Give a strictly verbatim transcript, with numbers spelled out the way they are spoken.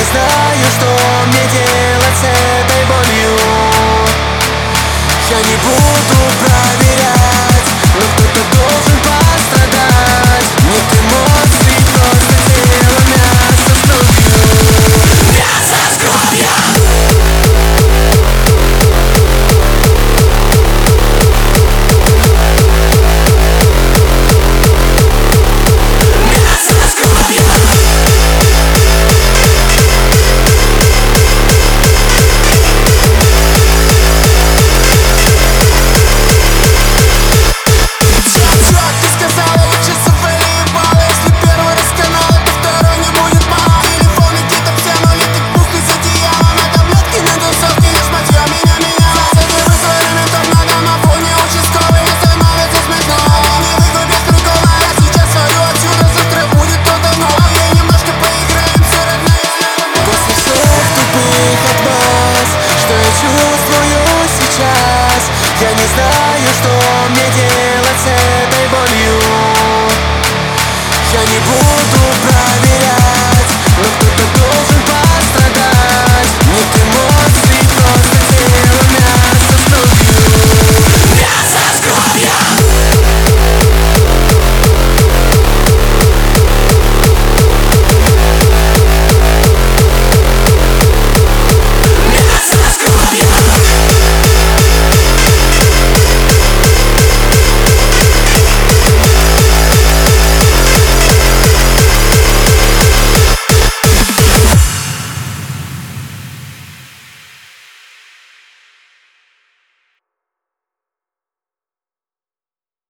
знаю, что мне делать с этой болью. Я не буду проверять, но кто-то должен пострадать. Нет эмоций, просто тело мясо с кровью. Мясо с кровью. Я не знаю, что мне делать с этой болью. Я не буду проверять, но кто-то должен пострадать. Нет эмоций, просто тело мясо с кровью.